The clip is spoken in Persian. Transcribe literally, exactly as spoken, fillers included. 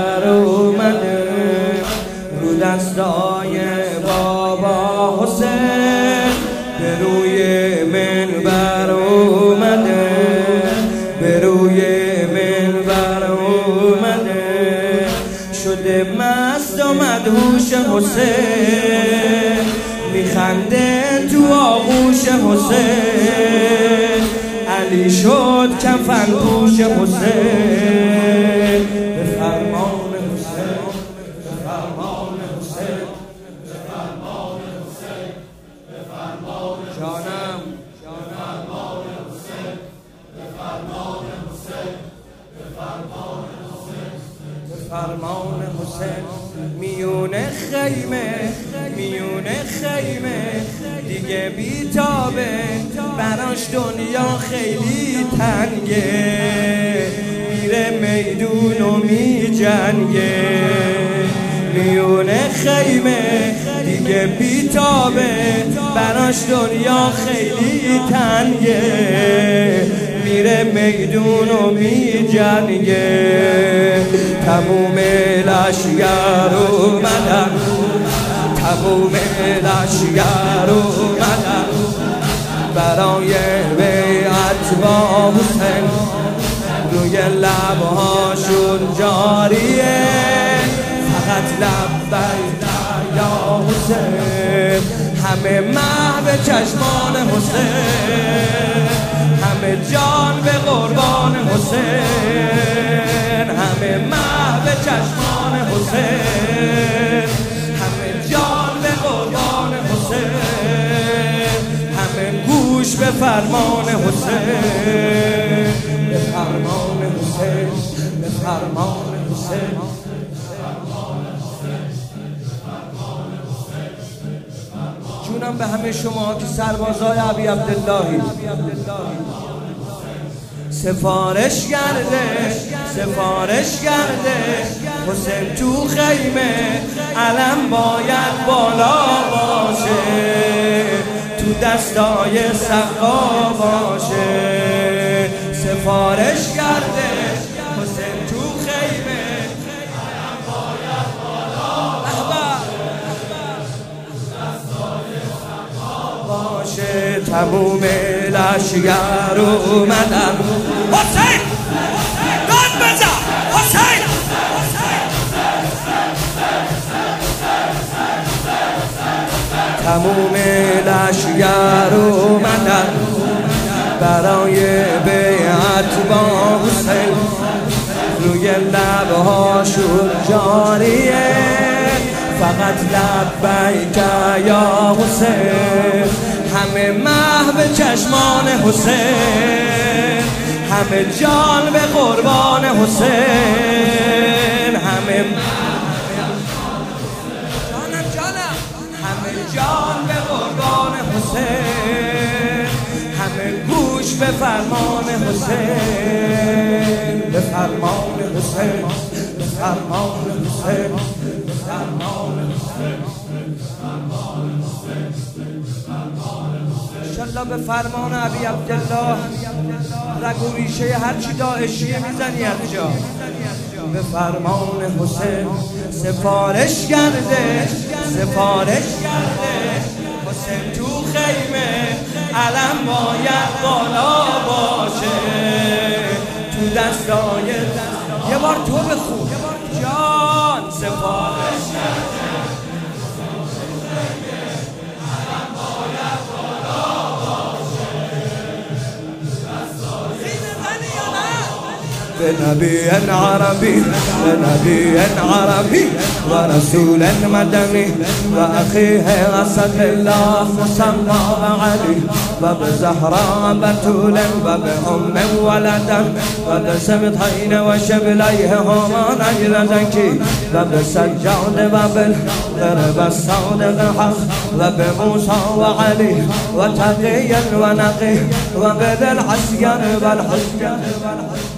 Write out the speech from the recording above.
بر اومده رو دستای بابا حسین، به روی منبر اومده به روی منبر اومده، شده مست و مدهوش حسین، میخنده تو آغوش حسین، علی شد کفن پوش حسین، به فرمان حسین، به فرمان حسین، به فرمان حسین، به فرمان جانم، به فرمان حسین، به فرمان حسین، به فرمان حسین، به فرمان حسین. میونه خیمه میونه خیمه دیگه بیتابه، براش دنیا خیلی تنگه، میره میدون و می جنگه. میونه خیمه دیگه بیتابه، براش دنیا خیلی تنگه، میره میدون و می جنگه. تموم لشگر اومدن، تموم لشگر اومدن برای بیعت با حسین، روی لبهاشون جاریه فقط لبیک یا حسین. همه محو چشمان حسین، همه جان به قربان حسین، همه محو چشمان حسین، همه جان به قربان حسین، همه گوش به فرمان حسین، به فرمان حسین، به فرمان حسین. جونم به همه شما که سربازای ابی عبداللهی، سفارش کرده سفارش کرده حسین تو خیمه، علم باید بالا باشه، تو دستای سقا باشه. سفارش کرده حسین تو خیمه، علم باید بالا باشه، تموم لشگر اومدن. حسین داد بزن حسین، تموم لشگر اومدن برای بیعت با حسین، روی لبهاشون جاریه فقط لبیک یا حسین. همه محو چشمان حسین، همه جان به قربان حسین، همه جانم جانم همه جان به قربان حسین، همه گوش به فرمان حسین، به فرمان حسین، به فرمان حسین، به فرمان حسین، انشالله به فرمان ابی عبدالله رگ و ریشه هرچی داعشیه میزنی از جا. به فرمان حسین سفارش کرده سفارش کرده حسین تو خیمه، علم باید بالا باشه، تو دستای یه بار تو بخون جان. سفارش کرده بنبي عربي بنبي عربي ورسول مدني وأخيه أسد الله مسمى علي، وبزهراء بتول وبأم ولدا وبسبطين وشبليه هما نجل زكي، وبسجاد وبالغرب الصادق حق، وبموسى وعلي وتقيا ونقي، وبذي العسكر والحسكر والحسكر